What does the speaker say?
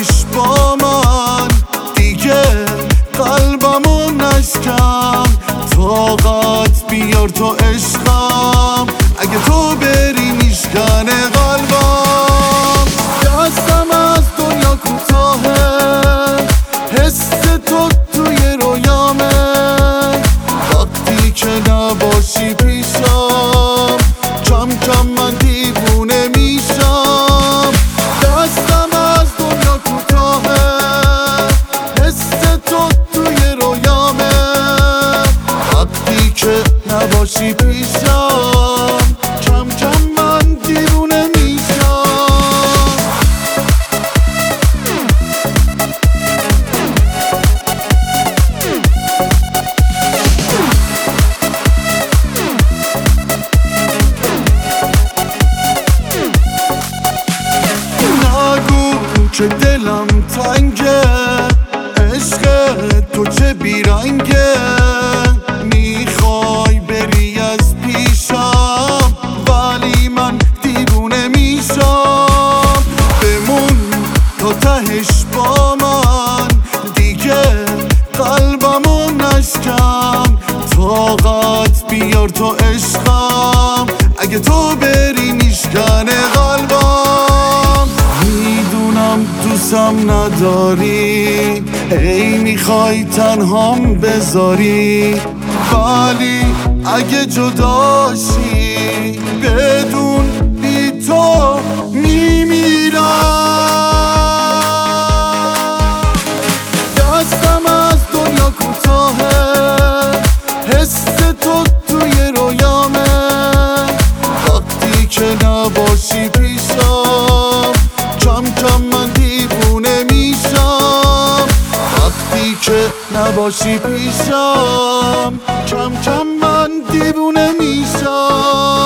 تهش با من دیگه قلبمو نشکن. طاقت بیار تو عشقم، اگه تو بری میشکنه قلبم. دستم از دنیا کوتاهه، حس تو توی رویامه. وقتی که نباشی پیشم کم کم من دیوونه میشم. دستم از دنیا کوتاهه، حس تو توی رویامه. وقتی که نباشی پیشم کم کم من دیوونه میشم. که دلم تنگه، عشق تو چه بیرنگه. میخوای بری از پیشم ولی من دیوونه میشم. بمون تا تهش با من دیگه قلبمو نشکن. طاقت بیار تو عشقم، اگه تو بری میشکنه قلبم. میدونم دوستم نداری، هی میخوای تنهام بذاری، ولی اگه جداشی بدون بی تو میمیرم. دستم از دنیا کوتاهه، حس تو توی رویامه. وقتی که نباشی پیشم کم کم من دیوونه میشم. وقتی که نباشی پیشم کم کم من دیوونه میشم.